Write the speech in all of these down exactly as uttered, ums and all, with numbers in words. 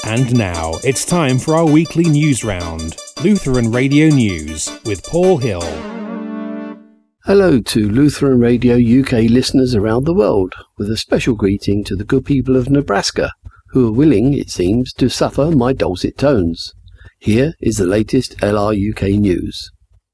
And now it's time for our weekly news round, Lutheran Radio News with Paul Hill. Hello to Lutheran Radio U K listeners around the world, with a special greeting to the good people of Nebraska, who are willing, it seems, to suffer my dulcet tones. Here is the latest L R U K news.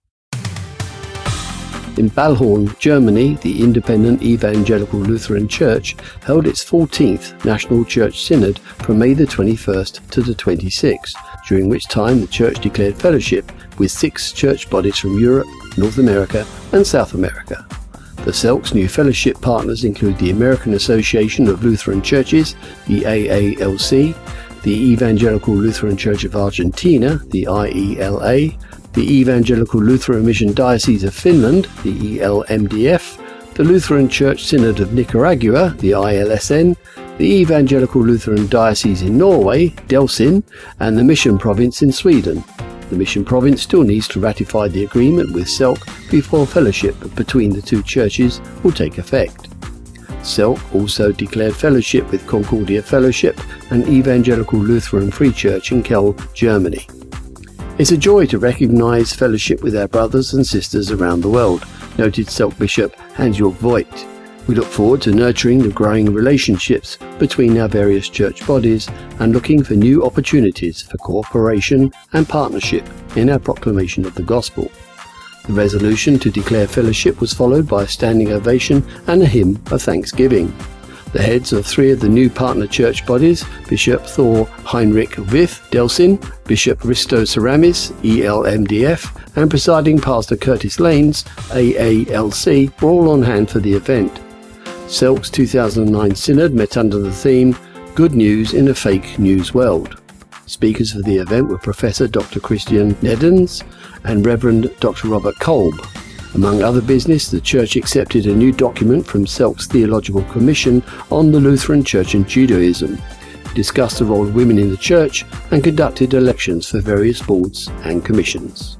In Ballhorn, Germany, the Independent Evangelical Lutheran Church held its fourteenth National Church Synod from May the twenty-first to the twenty-sixth, during which time the Church declared fellowship with six church bodies from Europe, North America and South America. The S E L C's new fellowship partners include the American Association of Lutheran Churches, the A A L C, the Evangelical Lutheran Church of Argentina, the I E L A, the Evangelical Lutheran Mission Diocese of Finland, the E L M D F, the Lutheran Church Synod of Nicaragua, the I L S N, the Evangelical Lutheran Diocese in Norway, DELSIN, and the Mission Province in Sweden. The Mission Province still needs to ratify the agreement with S E L C before fellowship between the two churches will take effect. S E L C also declared fellowship with Concordia Fellowship, an Evangelical Lutheran Free Church in Kiel, Germany. It's a joy to recognise fellowship with our brothers and sisters around the world, noted S E L C Bishop Hans-Jörg Voigt. We look forward to nurturing the growing relationships between our various church bodies and looking for new opportunities for cooperation and partnership in our proclamation of the gospel. The resolution to declare fellowship was followed by a standing ovation and a hymn of thanksgiving. The heads of three of the new partner church bodies, Bishop Thor Heinrich With, DELSIN, Bishop Risto Saramis, E L M D F, and presiding Pastor Curtis Lanes, A A L C, were all on hand for the event. S E L C's two thousand nine Synod met under the theme, Good News in a Fake News World. Speakers for the event were Professor Doctor Christian Nedens and Reverend Doctor Robert Kolb. Among other business, the Church accepted a new document from S E L C's Theological Commission on the Lutheran Church and Judaism, discussed the role of women in the Church, and conducted elections for various boards and commissions.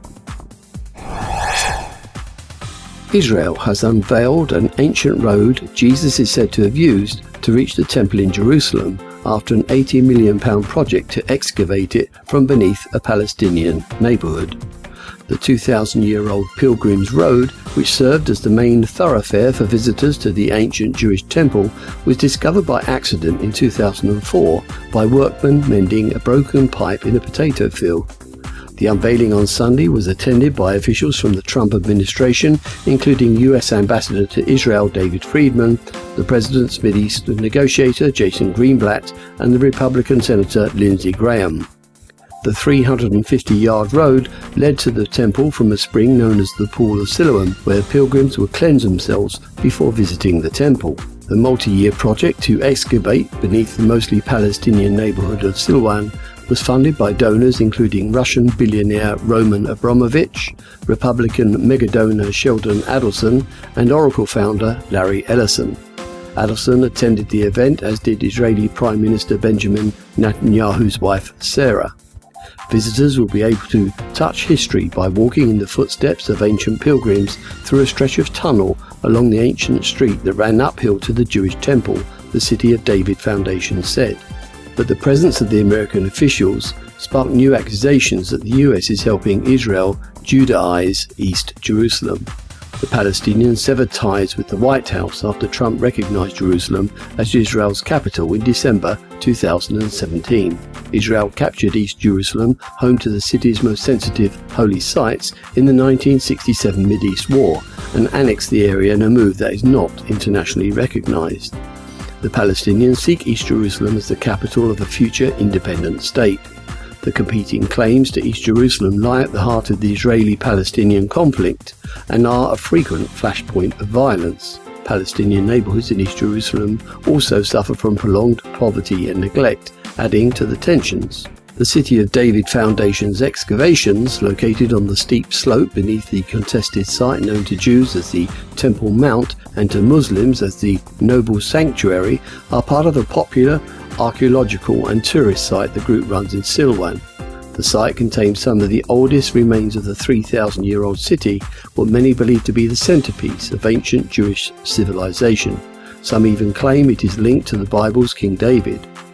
Israel has unveiled an ancient road Jesus is said to have used to reach the Temple in Jerusalem after an eighty million pounds project to excavate it from beneath a Palestinian neighbourhood. The two thousand year old Pilgrim's Road, which served as the main thoroughfare for visitors to the ancient Jewish temple, was discovered by accident in two thousand four by workmen mending a broken pipe in a potato field. The unveiling on Sunday was attended by officials from the Trump administration, including U S Ambassador to Israel David Friedman, the President's Mideast negotiator Jason Greenblatt, and the Republican Senator Lindsey Graham. The three hundred fifty yard road led to the temple from a spring known as the Pool of Siloam, where pilgrims would cleanse themselves before visiting the temple. The multi-year project to excavate beneath the mostly Palestinian neighbourhood of Silwan was funded by donors including Russian billionaire Roman Abramovich, Republican megadonor Sheldon Adelson, and Oracle founder Larry Ellison. Adelson attended the event, as did Israeli Prime Minister Benjamin Netanyahu's wife Sarah. Visitors will be able to touch history by walking in the footsteps of ancient pilgrims through a stretch of tunnel along the ancient street that ran uphill to the Jewish temple, the City of David Foundation said. But the presence of the American officials sparked new accusations that the U S is helping Israel Judaize East Jerusalem. The Palestinians severed ties with the White House after Trump recognized Jerusalem as Israel's capital in December two thousand seventeen. Israel captured East Jerusalem, home to the city's most sensitive holy sites, in the nineteen sixty-seven Mideast War, and annexed the area in a move that is not internationally recognized. The Palestinians seek East Jerusalem as the capital of a future independent state. The competing claims to East Jerusalem lie at the heart of the Israeli-Palestinian conflict and are a frequent flashpoint of violence. Palestinian neighbourhoods in East Jerusalem also suffer from prolonged poverty and neglect, adding to the tensions. The City of David Foundation's excavations, located on the steep slope beneath the contested site known to Jews as the Temple Mount and to Muslims as the Noble Sanctuary, are part of a popular archaeological and tourist site the group runs in Silwan. The site contains some of the oldest remains of the three thousand year old city, what many believe to be the centrepiece of ancient Jewish civilization. Some even claim it is linked to the Bible's King David.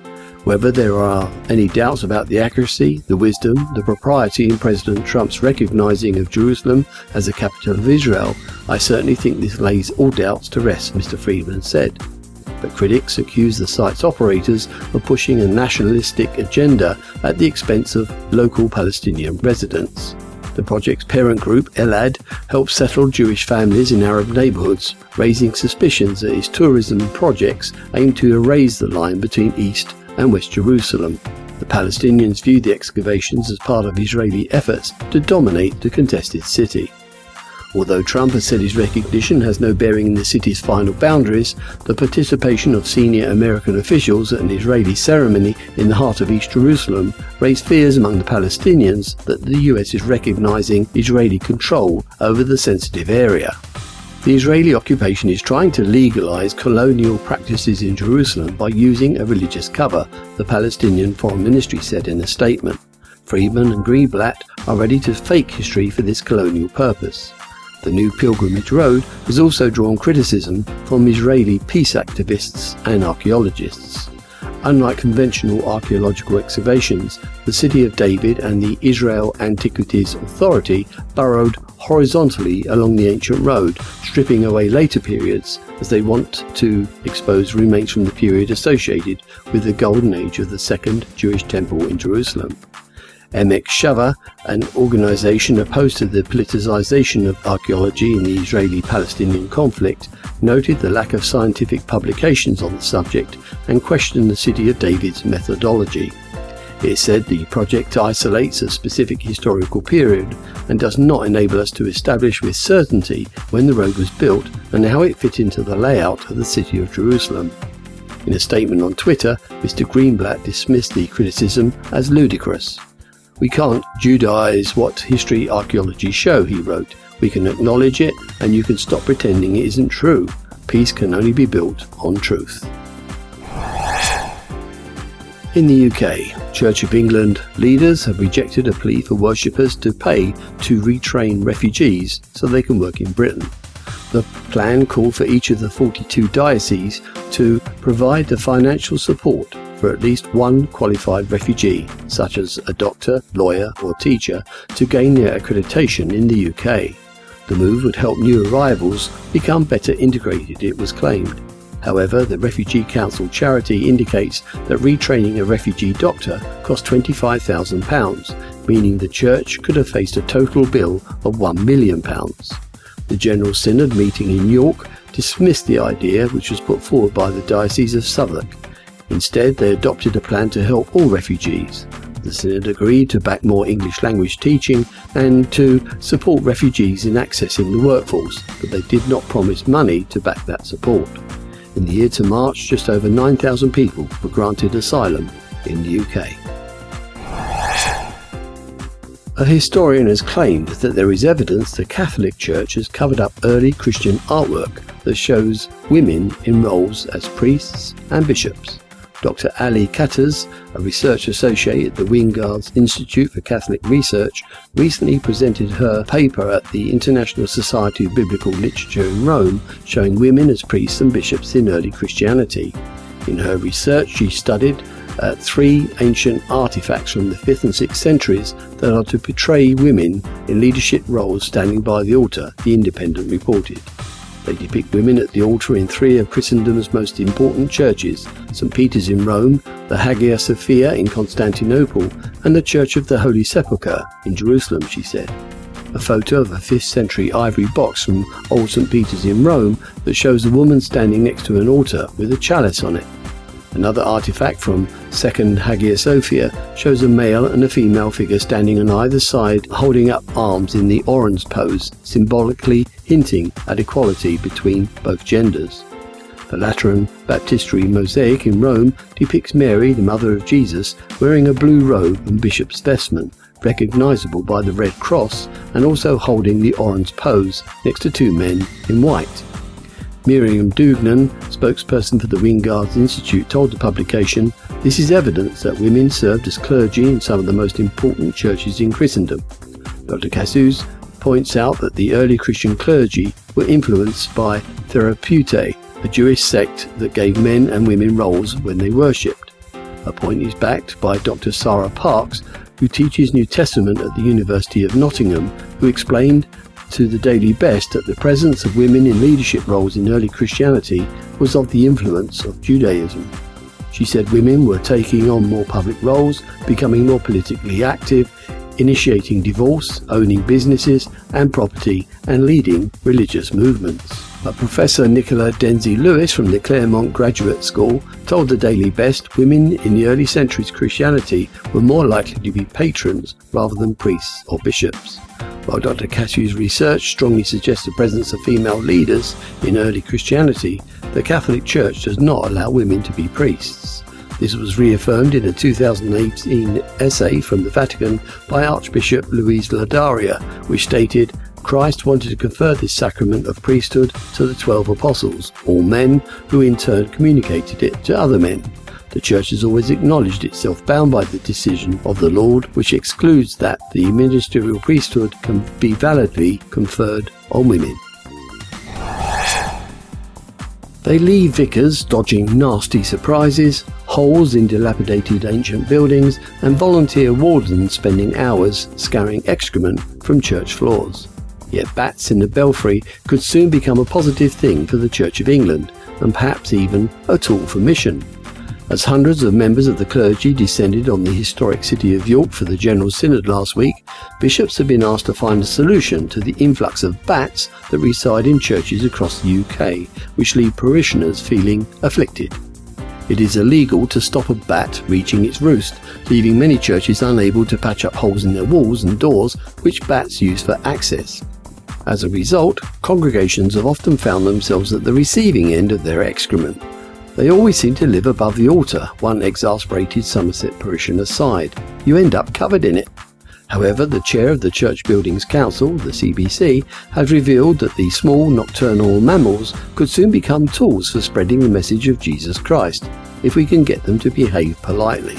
Whether there are any doubts about the accuracy, the wisdom, the propriety in President Trump's recognizing of Jerusalem as the capital of Israel, I certainly think this lays all doubts to rest, Mister Friedman said. But critics accuse the site's operators of pushing a nationalistic agenda at the expense of local Palestinian residents. The project's parent group, Elad, helps settle Jewish families in Arab neighbourhoods, raising suspicions that its tourism projects aim to erase the line between East and West Jerusalem. The Palestinians view the excavations as part of Israeli efforts to dominate the contested city. Although Trump has said his recognition has no bearing in the city's final boundaries, the participation of senior American officials at an Israeli ceremony in the heart of East Jerusalem raised fears among the Palestinians that the U S is recognizing Israeli control over the sensitive area. The Israeli occupation is trying to legalize colonial practices in Jerusalem by using a religious cover, the Palestinian Foreign Ministry said in a statement. Friedman and Greenblatt are ready to fake history for this colonial purpose. The new pilgrimage road has also drawn criticism from Israeli peace activists and archaeologists. Unlike conventional archaeological excavations, the City of David and the Israel Antiquities Authority burrowed horizontally along the ancient road, stripping away later periods as they want to expose remains from the period associated with the Golden Age of the Second Jewish Temple in Jerusalem. Emek Shava, an organisation opposed to the politicisation of archaeology in the Israeli-Palestinian conflict, noted the lack of scientific publications on the subject and questioned the City of David's methodology. It said the project isolates a specific historical period and does not enable us to establish with certainty when the road was built and how it fit into the layout of the city of Jerusalem. In a statement on Twitter, Mister Greenblatt dismissed the criticism as ludicrous. "We can't Judaize what history archaeology show," he wrote. "We can acknowledge it, and you can stop pretending it isn't true. Peace can only be built on truth." In the U K, Church of England leaders have rejected a plea for worshippers to pay to retrain refugees so they can work in Britain. The plan called for each of the forty-two dioceses to provide the financial support for at least one qualified refugee, such as a doctor, lawyer or teacher, to gain their accreditation in the U K. The move would help new arrivals become better integrated, it was claimed. However, the Refugee Council charity indicates that retraining a refugee doctor cost twenty-five thousand pounds, meaning the church could have faced a total bill of one million pounds. The General Synod meeting in York dismissed the idea, which was put forward by the Diocese of Southwark. Instead, they adopted a plan to help all refugees. The Synod agreed to back more English language teaching and to support refugees in accessing the workforce, but they did not promise money to back that support. In the year to March, just over nine thousand people were granted asylum in the U K. A historian has claimed that there is evidence the Catholic Church has covered up early Christian artwork that shows women in roles as priests and bishops. Doctor Ali Katters, a research associate at the Wingard's Institute for Catholic Research, recently presented her paper at the International Society of Biblical Literature in Rome, showing women as priests and bishops in early Christianity. In her research, she studied uh, three ancient artifacts from the fifth and sixth centuries that are to portray women in leadership roles standing by the altar, The Independent reported. They depict women at the altar in three of Christendom's most important churches, Saint Peter's in Rome, the Hagia Sophia in Constantinople, and the Church of the Holy Sepulchre in Jerusalem, she said. A photo of a fifth century ivory box from Old Saint Peter's in Rome that shows a woman standing next to an altar with a chalice on it. Another artifact from Second Hagia Sophia shows a male and a female figure standing on either side holding up arms in the orange pose, symbolically hinting at equality between both genders. The Lateran Baptistery mosaic in Rome depicts Mary, the mother of Jesus, wearing a blue robe and bishop's vestment, recognisable by the red cross, and also holding the orange pose next to two men in white. Miriam Dugnan, spokesperson for the Wingard's Institute, told the publication, "This is evidence that women served as clergy in some of the most important churches in Christendom." Doctor Cassous points out that the early Christian clergy were influenced by Therapeutae, a Jewish sect that gave men and women roles when they worshipped. A point is backed by Doctor Sarah Parks, who teaches New Testament at the University of Nottingham, who explained to the Daily Best that the presence of women in leadership roles in early Christianity was of the influence of Judaism. She said women were taking on more public roles, becoming more politically active, initiating divorce, owning businesses and property, and leading religious movements. But Professor Nicola Denzi Lewis from the Claremont Graduate School told the Daily Best women in the early centuries Christianity were more likely to be patrons rather than priests or bishops. While Doctor Cashew's research strongly suggests the presence of female leaders in early Christianity, the Catholic Church does not allow women to be priests. This was reaffirmed in a two thousand eighteen essay from the Vatican by Archbishop Luis Ladaria, which stated, Christ wanted to confer this sacrament of priesthood to the twelve apostles, all men, who in turn communicated it to other men. The Church has always acknowledged itself bound by the decision of the Lord, which excludes that the ministerial priesthood can be validly conferred on women. They leave vicars dodging nasty surprises, holes in dilapidated ancient buildings, and volunteer wardens spending hours scouring excrement from church floors. Yet bats in the belfry could soon become a positive thing for the Church of England, and perhaps even a tool for mission. As hundreds of members of the clergy descended on the historic city of York for the General Synod last week, bishops have been asked to find a solution to the influx of bats that reside in churches across the U K, which leave parishioners feeling afflicted. It is illegal to stop a bat reaching its roost, leaving many churches unable to patch up holes in their walls and doors which bats use for access. As a result, congregations have often found themselves at the receiving end of their excrement. They always seem to live above the altar, one exasperated Somerset parishioner sighed. You end up covered in it. However, the chair of the Church Buildings Council, the C B C, has revealed that the small nocturnal mammals could soon become tools for spreading the message of Jesus Christ, if we can get them to behave politely.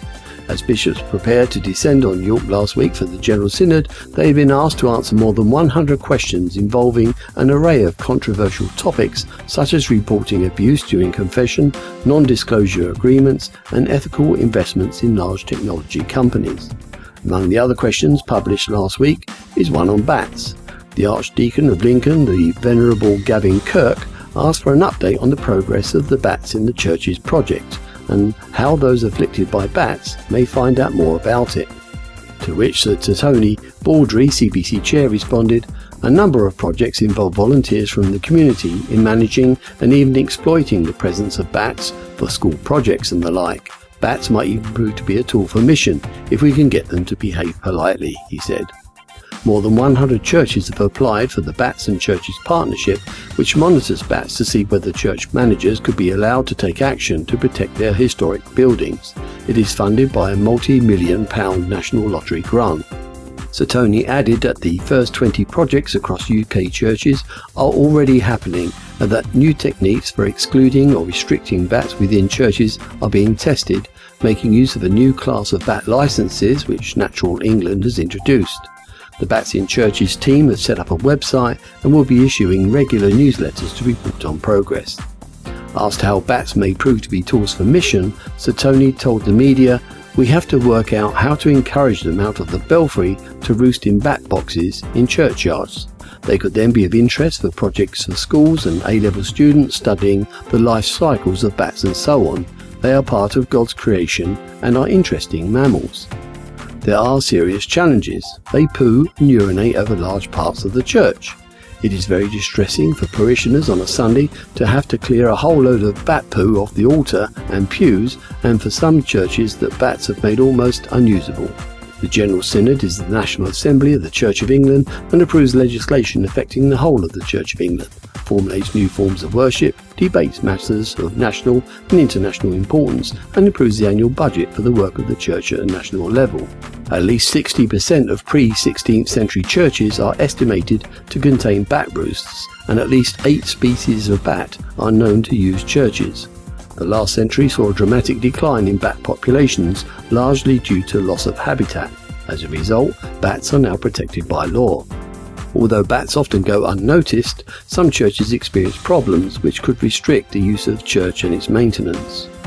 As bishops prepared to descend on York last week for the General Synod, they have been asked to answer more than one hundred questions involving an array of controversial topics such as reporting abuse during confession, non-disclosure agreements, and ethical investments in large technology companies. Among the other questions published last week is one on bats. The Archdeacon of Lincoln, the Venerable Gavin Kirk, asked for an update on the progress of the Bats in the Church's project, and how those afflicted by bats may find out more about it. To which Sir Tony Baldry, C B C Chair, responded, a number of projects involve volunteers from the community in managing and even exploiting the presence of bats for school projects and the like. Bats might even prove to be a tool for mission if we can get them to behave politely, he said. More than one hundred churches have applied for the Bats and Churches Partnership, which monitors bats to see whether church managers could be allowed to take action to protect their historic buildings. It is funded by a multi-million pound National Lottery grant. Sir Tony added that the first twenty projects across U K churches are already happening, and that new techniques for excluding or restricting bats within churches are being tested, making use of a new class of bat licences which Natural England has introduced. The Bats in Churches team has set up a website and will be issuing regular newsletters to report on progress. Asked how bats may prove to be tools for mission, Sir Tony told the media, we have to work out how to encourage them out of the belfry to roost in bat boxes in churchyards. They could then be of interest for projects for schools and A-level students studying the life cycles of bats and so on. They are part of God's creation and are interesting mammals. There are serious challenges. They poo and urinate over large parts of the church. It is very distressing for parishioners on a Sunday to have to clear a whole load of bat poo off the altar and pews, and for some churches that bats have made almost unusable. The General Synod is the National Assembly of the Church of England and approves legislation affecting the whole of the Church of England, formulates new forms of worship, debates matters of national and international importance, and approves the annual budget for the work of the Church at a national level. At least sixty percent of pre-sixteenth century churches are estimated to contain bat roosts, and at least eight species of bat are known to use churches. The last century saw a dramatic decline in bat populations, largely due to loss of habitat. As a result, bats are now protected by law. Although bats often go unnoticed, some churches experience problems which could restrict the use of church and its maintenance.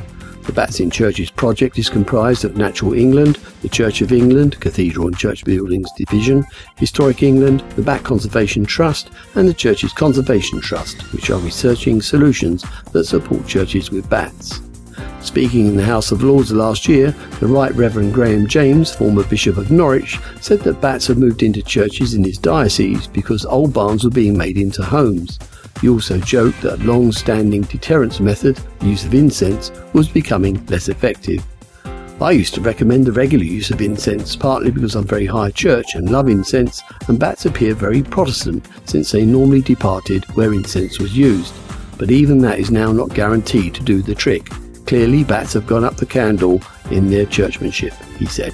The Bats in Churches project is comprised of Natural England, the Church of England, Cathedral and Church Buildings Division, Historic England, the Bat Conservation Trust and the Churches Conservation Trust, which are researching solutions that support churches with bats. Speaking in the House of Lords last year, the Right Reverend Graham James, former Bishop of Norwich, said that bats had moved into churches in his diocese because old barns were being made into homes. He also joked that a long-standing deterrence method, the use of incense, was becoming less effective. I used to recommend the regular use of incense, partly because I'm very high church and love incense, and bats appear very Protestant since they normally departed where incense was used. But even that is now not guaranteed to do the trick. Clearly, bats have gone up the candle in their churchmanship, he said.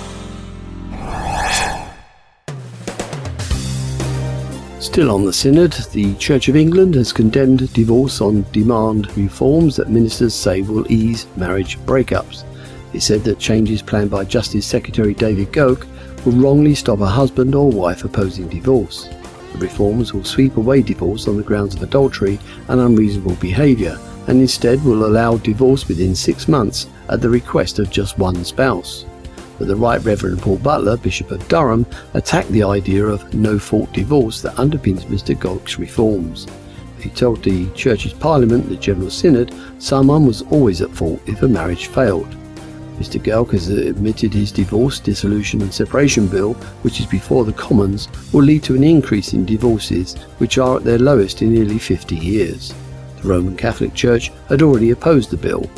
Still on the Synod, the Church of England has condemned divorce on demand reforms that ministers say will ease marriage breakups. It said that changes planned by Justice Secretary David Goke will wrongly stop a husband or wife opposing divorce. The reforms will sweep away divorce on the grounds of adultery and unreasonable behaviour, and instead will allow divorce within six months at the request of just one spouse. But the Right Reverend Paul Butler, Bishop of Durham, attacked the idea of no-fault divorce that underpins Mister Goke's reforms. He told the Church's Parliament, the General Synod, someone was always at fault if a marriage failed. Mister Goke has admitted his divorce, dissolution and separation bill, which is before the Commons, will lead to an increase in divorces, which are at their lowest in nearly fifty years. The Roman Catholic Church had already opposed the bill.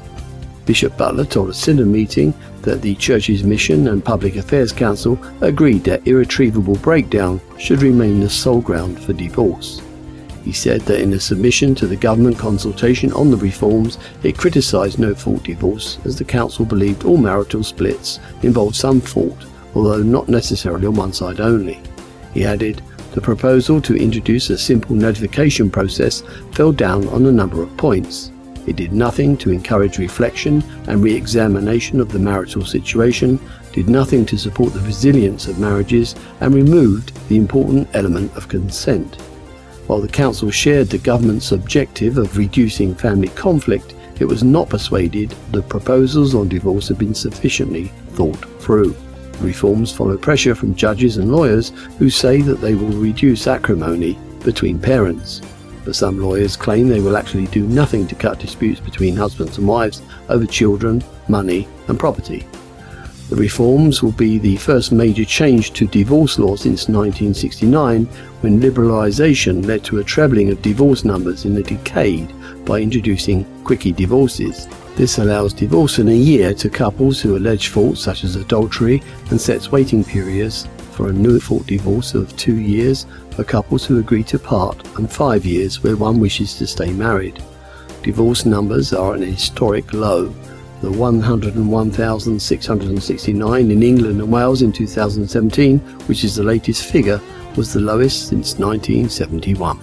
Bishop Butler told a synod meeting that the Church's Mission and Public Affairs Council agreed that irretrievable breakdown should remain the sole ground for divorce. He said that in a submission to the government consultation on the reforms, it criticised no-fault divorce as the council believed all marital splits involved some fault, although not necessarily on one side only. He added, the proposal to introduce a simple notification process fell down on a number of points. It did nothing to encourage reflection and re-examination of the marital situation, did nothing to support the resilience of marriages, and removed the important element of consent. While the council shared the government's objective of reducing family conflict, it was not persuaded the proposals on divorce had been sufficiently thought through. Reforms follow pressure from judges and lawyers who say that they will reduce acrimony between parents. But some lawyers claim they will actually do nothing to cut disputes between husbands and wives over children, money and property. The reforms will be the first major change to divorce law since nineteen sixty-nine, when liberalisation led to a trebling of divorce numbers in a decade by introducing quickie divorces. This allows divorce in a year to couples who allege faults such as adultery and sets waiting periods for a no-fault divorce of two years for couples who agree to part and five years where one wishes to stay married. Divorce numbers are at a historic low. The one hundred one thousand six hundred sixty-nine in England and Wales in two thousand seventeen, which is the latest figure, was the lowest since nineteen seventy-one.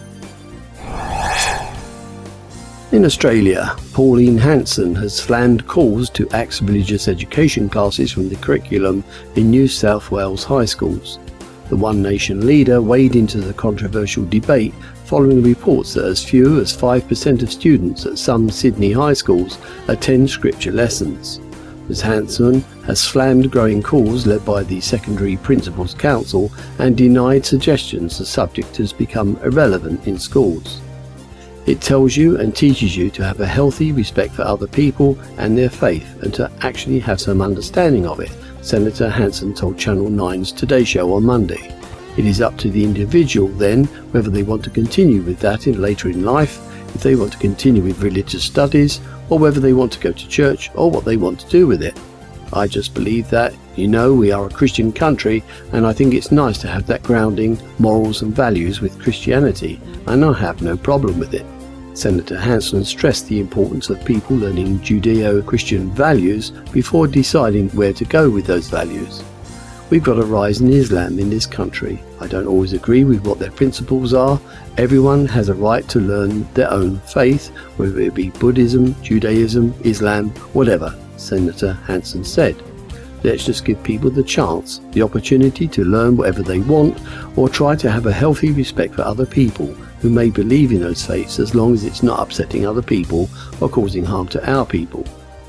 In Australia, Pauline Hanson has slammed calls to axe religious education classes from the curriculum in New South Wales high schools. The One Nation leader waded into the controversial debate following reports that as few as five percent of students at some Sydney high schools attend scripture lessons. Miz Hanson has slammed growing calls led by the Secondary Principals Council and denied suggestions the subject has become irrelevant in schools. It tells you and teaches you to have a healthy respect for other people and their faith and to actually have some understanding of it, Senator Hanson told Channel nine's Today Show on Monday. It is up to the individual then whether they want to continue with that in later in life, if they want to continue with religious studies, or whether they want to go to church or what they want to do with it. I just believe that, you know, we are a Christian country and I think it's nice to have that grounding, morals and values with Christianity, and I have no problem with it. Senator Hanson stressed the importance of people learning Judeo-Christian values before deciding where to go with those values. We've got a rise in Islam in this country. I don't always agree with what their principles are. Everyone has a right to learn their own faith, whether it be Buddhism, Judaism, Islam, whatever, Senator Hanson said. Let's just give people the chance, the opportunity to learn whatever they want, or try to have a healthy respect for other people who may believe in those faiths as long as it's not upsetting other people or causing harm to our people.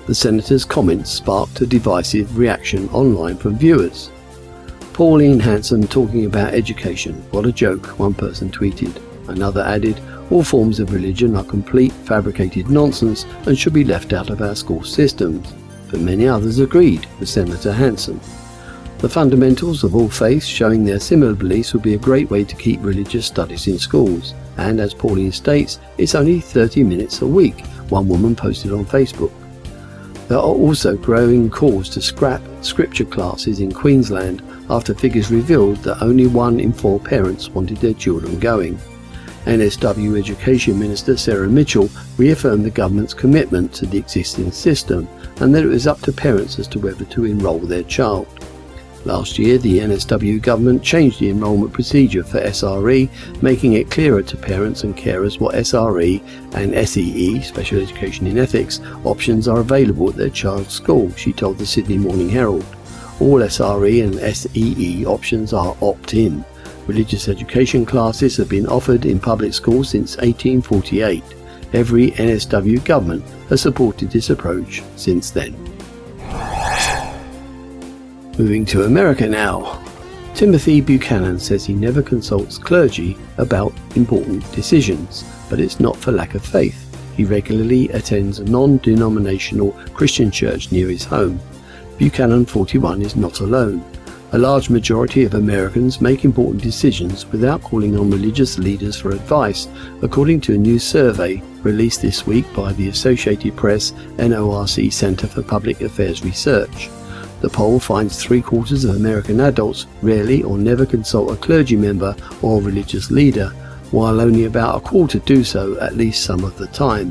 The senator's comments sparked a divisive reaction online from viewers. Pauline Hanson talking about education. What a joke, one person tweeted. Another added, all forms of religion are complete fabricated nonsense and should be left out of our school systems. But many others agreed with Senator Hanson. The fundamentals of all faiths showing their similar beliefs would be a great way to keep religious studies in schools. And as Pauline states, it's only thirty minutes a week, one woman posted on Facebook. There are also growing calls to scrap scripture classes in Queensland after figures revealed that only one in four parents wanted their children going. N S W Education Minister Sarah Mitchell reaffirmed the government's commitment to the existing system and that it was up to parents as to whether to enrol their child. Last year, the N S W government changed the enrolment procedure for S R E, making it clearer to parents and carers what S R E and S E E, Special Education in Ethics, options are available at their child's school, she told the Sydney Morning Herald. All S R E and S E E options are opt-in. Religious education classes have been offered in public schools since eighteen forty-eight. Every N S W government has supported this approach since then. Moving to America now. Timothy Buchanan says he never consults clergy about important decisions, but it's not for lack of faith. He regularly attends a non-denominational Christian church near his home. Buchanan, forty-one, is not alone. A large majority of Americans make important decisions without calling on religious leaders for advice, according to a new survey released this week by the Associated Press N O R C Center for Public Affairs Research. The poll finds three-quarters of American adults rarely or never consult a clergy member or religious leader, while only about a quarter do so at least some of the time.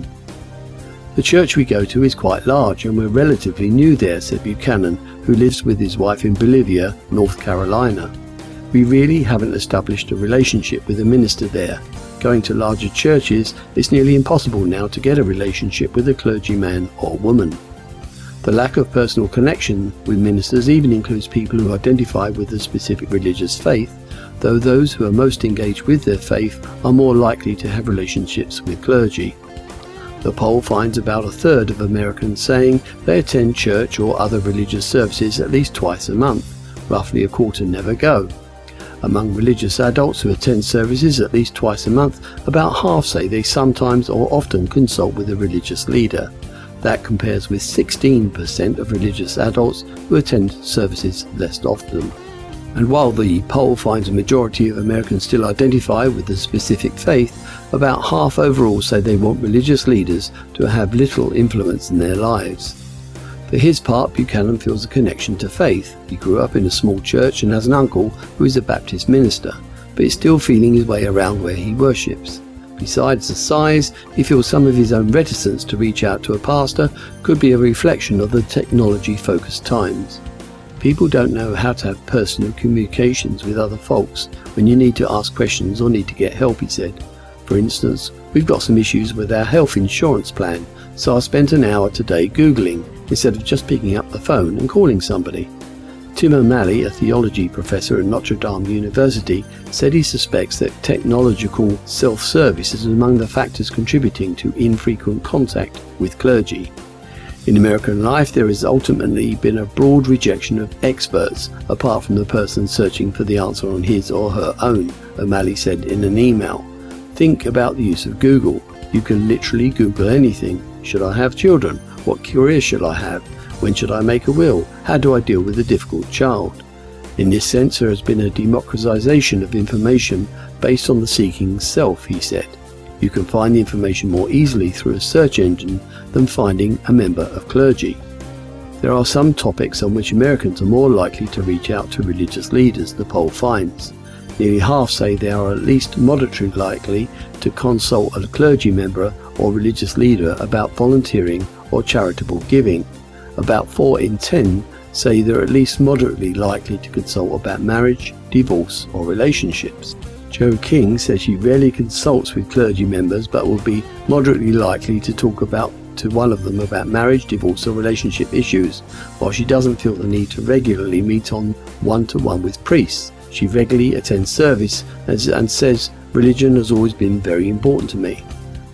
The church we go to is quite large and we're relatively new there, said Buchanan, who lives with his wife in Bolivia, North Carolina. We really haven't established a relationship with a minister there. Going to larger churches, it's nearly impossible now to get a relationship with a clergyman or woman. The lack of personal connection with ministers even includes people who identify with a specific religious faith, though those who are most engaged with their faith are more likely to have relationships with clergy. The poll finds about a third of Americans saying they attend church or other religious services at least twice a month. Roughly a quarter never go. Among religious adults who attend services at least twice a month, about half say they sometimes or often consult with a religious leader. That compares with sixteen percent of religious adults who attend services less often. And while the poll finds a majority of Americans still identify with a specific faith, about half overall say they want religious leaders to have little influence in their lives. For his part, Buchanan feels a connection to faith. He grew up in a small church and has an uncle who is a Baptist minister, but is still feeling his way around where he worships. Besides the size, he feels some of his own reticence to reach out to a pastor could be a reflection of the technology-focused times. People don't know how to have personal communications with other folks when you need to ask questions or need to get help, he said. For instance, we've got some issues with our health insurance plan, so I spent an hour today Googling instead of just picking up the phone and calling somebody. Tim O'Malley, a theology professor at Notre Dame University, said he suspects that technological self-service is among the factors contributing to infrequent contact with clergy. In American life, there has ultimately been a broad rejection of experts, apart from the person searching for the answer on his or her own, O'Malley said in an email. Think about the use of Google. You can literally Google anything. Should I have children? What career should I have? When should I make a will? How do I deal with a difficult child? In this sense, there has been a democratization of information based on the seeking self, he said. You can find the information more easily through a search engine than finding a member of clergy. There are some topics on which Americans are more likely to reach out to religious leaders, the poll finds. Nearly half say they are at least moderately likely to consult a clergy member or religious leader about volunteering or charitable giving. About four in ten say they're at least moderately likely to consult about marriage, divorce or relationships. Jo King says she rarely consults with clergy members but will be moderately likely to talk about to one of them about marriage, divorce or relationship issues, while she doesn't feel the need to regularly meet on one-to-one with priests. She regularly attends service and says, religion has always been very important to me.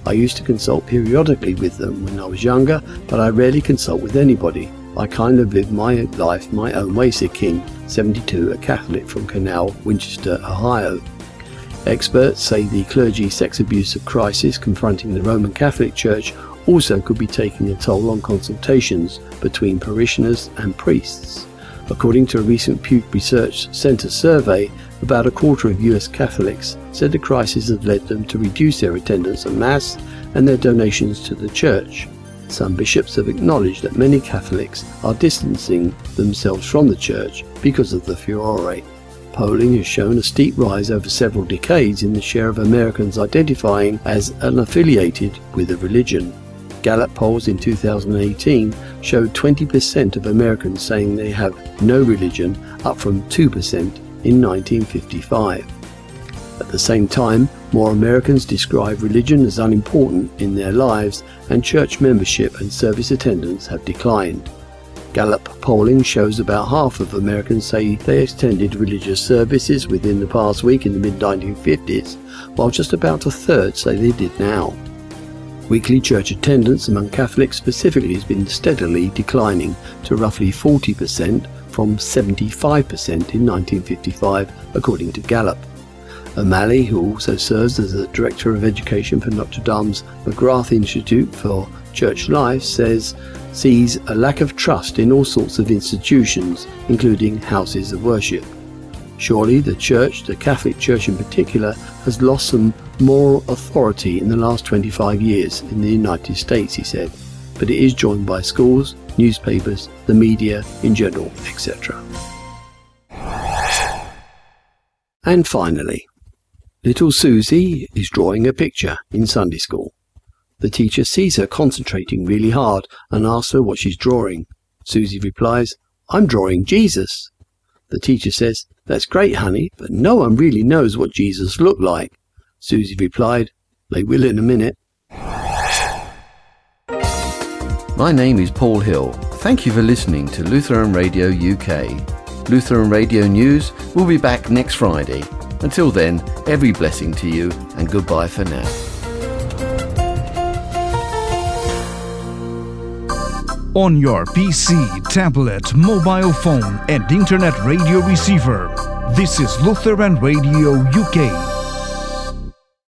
I used to consult periodically with them when I was younger, but I rarely consult with anybody. I kind of live my life my own way, said King, seventy-two, a Catholic from Canal, Winchester, Ohio. Experts say the clergy sex abuse crisis confronting the Roman Catholic Church also could be taking a toll on consultations between parishioners and priests. According to a recent Pew Research Center survey, about a quarter of U S Catholics said the crisis had led them to reduce their attendance at Mass and their donations to the Church. Some bishops have acknowledged that many Catholics are distancing themselves from the Church because of the furore. Polling has shown a steep rise over several decades in the share of Americans identifying as unaffiliated with a religion. Gallup polls in two thousand eighteen showed twenty percent of Americans saying they have no religion, up from two percent in nineteen fifty-five. At the same time, more Americans describe religion as unimportant in their lives, and church membership and service attendance have declined. Gallup polling shows about half of Americans say they attended religious services within the past week in the mid nineteen fifties, while just about a third say they did now. Weekly church attendance among Catholics specifically has been steadily declining to roughly forty percent from seventy-five percent in nineteen fifty-five, according to Gallup. O'Malley, who also serves as the Director of Education for Notre Dame's McGrath Institute for Church Life, says sees a lack of trust in all sorts of institutions, including houses of worship. Surely the Church, the Catholic Church in particular, has lost some moral authority in the last twenty-five years in the United States, he said, but it is joined by schools, newspapers, the media in general, et cetera. And finally, little Susie is drawing a picture in Sunday school. The teacher sees her concentrating really hard and asks her what she's drawing. Susie replies, "I'm drawing Jesus." The teacher says, "That's great, honey, but no one really knows what Jesus looked like." Susie replied, "They will in a minute." My name is Paul Hill. Thank you for listening to Lutheran Radio U K. Lutheran Radio News will be back next Friday. Until then, every blessing to you and goodbye for now. On your P C, tablet, mobile phone and internet radio receiver, this is Lutheran Radio U K.